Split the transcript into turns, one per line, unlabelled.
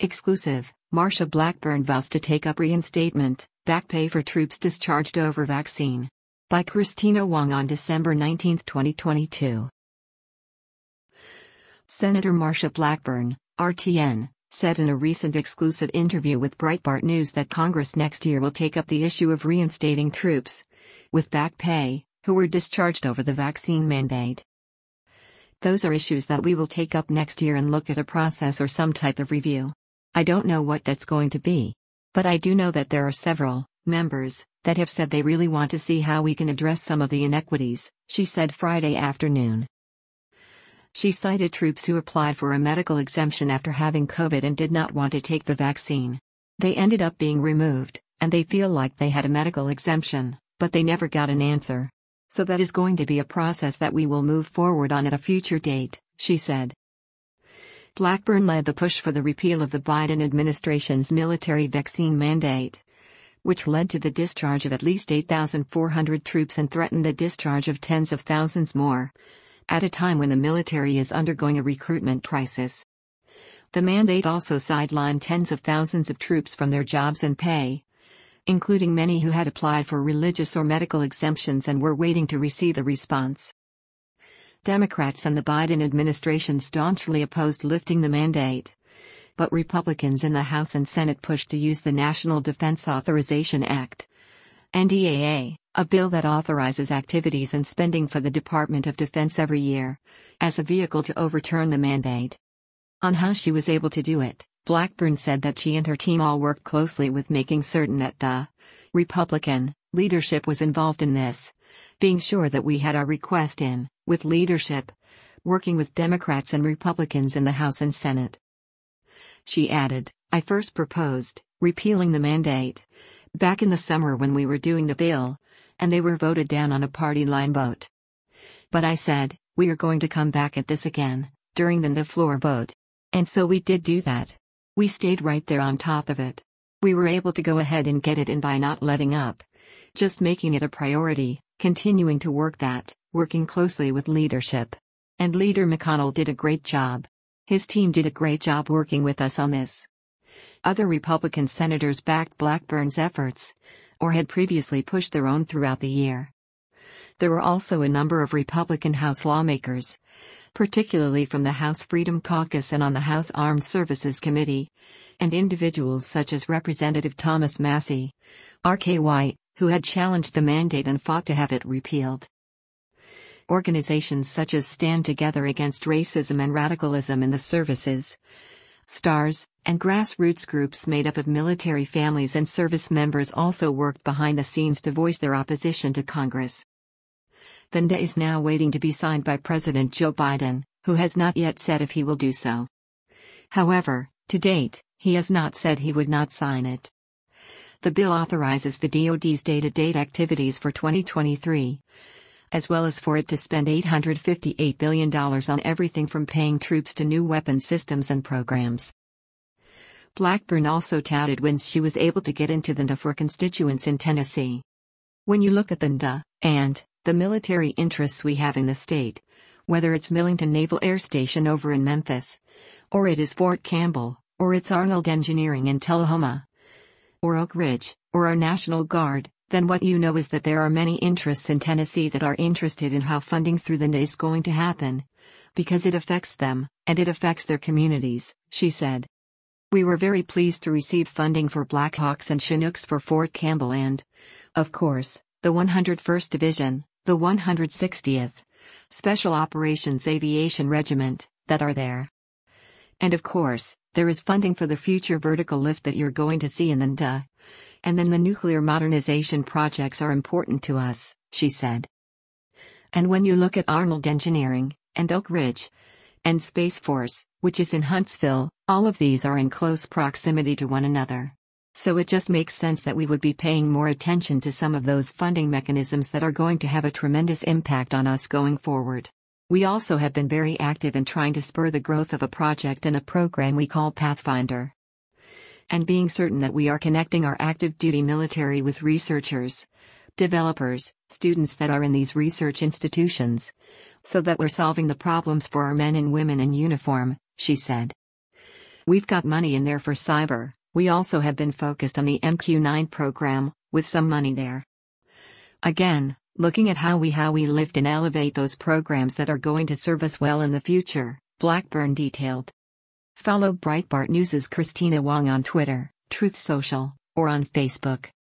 Exclusive, Marsha Blackburn vows to take up reinstatement, back pay for troops discharged over vaccine. By Christina Wong on December 19, 2022. Senator Marsha Blackburn, RTN, said in a recent exclusive interview with Breitbart News that Congress next year will take up the issue of reinstating troops with back pay who were discharged over the vaccine mandate. Those are issues that we will take up next year and look at a process or some type of review. I don't know what that's going to be. But I do know that there are several members that have said they really want to see how we can address some of the inequities, she said Friday afternoon. She cited troops who applied for a medical exemption after having COVID and did not want to take the vaccine. They ended up being removed, and they feel like they had a medical exemption, but they never got an answer. So that is going to be a process that we will move forward on at a future date, she said. Blackburn led the push for the repeal of the Biden administration's military vaccine mandate, which led to the discharge of at least 8,400 troops and threatened the discharge of tens of thousands more, at a time when the military is undergoing a recruitment crisis. The mandate also sidelined tens of thousands of troops from their jobs and pay, including many who had applied for religious or medical exemptions and were waiting to receive a response. Democrats and the Biden administration staunchly opposed lifting the mandate, but Republicans in the House and Senate pushed to use the National Defense Authorization Act, NDAA, a bill that authorizes activities and spending for the Department of Defense every year, as a vehicle to overturn the mandate. On how she was able to do it, Blackburn said that she and her team all worked closely with making certain that the Republican leadership was involved in this, being sure that we had our request in, with leadership, working with Democrats and Republicans in the House and Senate. She added, I first proposed repealing the mandate back in the summer when we were doing the bill, and they were voted down on a party line vote. But I said, we are going to come back at this again, during the floor vote. And so we did do that. We stayed right there on top of it. We were able to go ahead and get it in by not letting up, just making it a priority, continuing to work that, working closely with leadership. And Leader McConnell did a great job. His team did a great job working with us on this. Other Republican senators backed Blackburn's efforts, or had previously pushed their own throughout the year. There were also a number of Republican House lawmakers, particularly from the House Freedom Caucus and on the House Armed Services Committee, and individuals such as Representative Thomas Massie, R.K. White, who had challenged the mandate and fought to have it repealed. Organizations such as Stand Together Against Racism and Radicalism in the Services, STARS, and grassroots groups made up of military families and service members also worked behind the scenes to voice their opposition to Congress. The NDA is now waiting to be signed by President Joe Biden, who has not yet said if he will do so. However, to date, he has not said he would not sign it. The bill authorizes the DoD's day-to-day activities for 2023, as well as for it to spend $858 billion on everything from paying troops to new weapon systems and programs. Blackburn also touted wins she was able to get into the NDA for constituents in Tennessee. When you look at the NDA, and the military interests we have in the state, whether it's Millington Naval Air Station over in Memphis, or it is Fort Campbell, or it's Arnold Engineering in Tullahoma, or Oak Ridge, or our National Guard, then what you know is that there are many interests in Tennessee that are interested in how funding through the NDA is going to happen, because it affects them, and it affects their communities, she said. We were very pleased to receive funding for Blackhawks and Chinooks for Fort Campbell and, of course, the 101st Division, the 160th Special Operations Aviation Regiment, that are there. And of course, there is funding for the future vertical lift that you're going to see in the NDA. And then the nuclear modernization projects are important to us, she said. And when you look at Arnold Engineering, and Oak Ridge, and Space Force, which is in Huntsville, all of these are in close proximity to one another. So it just makes sense that we would be paying more attention to some of those funding mechanisms that are going to have a tremendous impact on us going forward. We also have been very active in trying to spur the growth of a project and a program we call Pathfinder. And being certain that we are connecting our active duty military with researchers, developers, students that are in these research institutions, so that we're solving the problems for our men and women in uniform, she said. We've got money in there for cyber. We also have been focused on the MQ9 program, with some money there. Again, looking at how we lift and elevate those programs that are going to serve us well in the future, Blackburn detailed. Follow Breitbart News' Christina Wong on Twitter, Truth Social, or on Facebook.